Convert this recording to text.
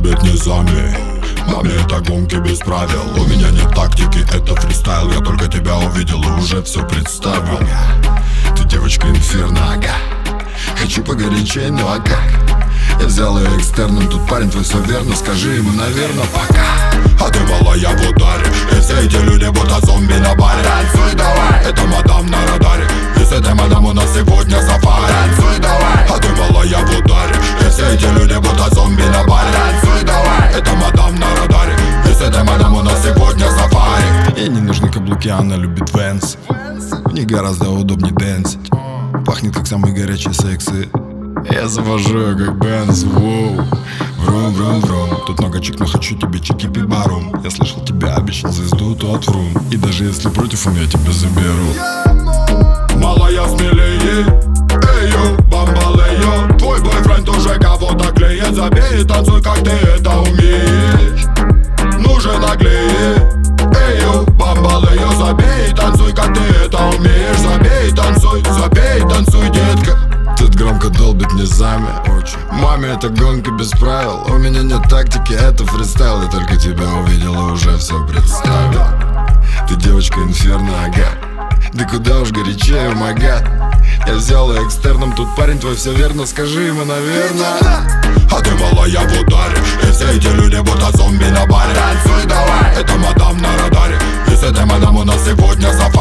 долбит низами. Маме это гонки без правил. У меня нет тактики, это фристайл. Я только тебя увидел и уже все представил. Ты девочка инферно, ага. Хочу погорячей, ну а как? Я взял ее экстерном, тут парень твой все верно. Скажи ему, наверное, пока. А ты малая в ударе, и все эти люди будто зомби на баре. Танцуй давай, это мадам на радаре. И с этой мадам у нас сегодня сафари. Танцуй давай, а ты малая в ударе, и все эти люди будто зомби на баре. Танцуй давай, это мадам на радаре. И с этой мадам у нас сегодня сафари. Ей не нужны каблуки, она любит венс. В них гораздо удобнее дэнсить. Пахнет как самый горячий секс и я завожу ее как Бенз, воу. Врум-врум-врум. Тут много чик, но хочу тебе чики-пи-барум. Я слышал, тебя обещал звезду тот Врум. И даже если против, я тебя заберу. Малая смелее, эйо, бамбалео. Твой бойфренд уже кого-то клеит. Забей и танцуй, как ты это умеешь. Ну же наглее, эйо, бамбалео. Забей и танцуй, как ты это умеешь. Забей и танцуй, детка. Тут громко долбит низами. Маме это гонка без правил. У меня нет тактики, это фристайл. Я только тебя увидел и уже все представил. Ты девочка инферно, ага. Да куда уж горячее, мага. Я взял ее экстерном, тут парень твой все верно. Скажи ему, наверное. А ты малая в ударе, и все эти люди будто зомби на баре. Танцуй давай, это мадам на радаре. И с этой мадам у нас сегодня сафари.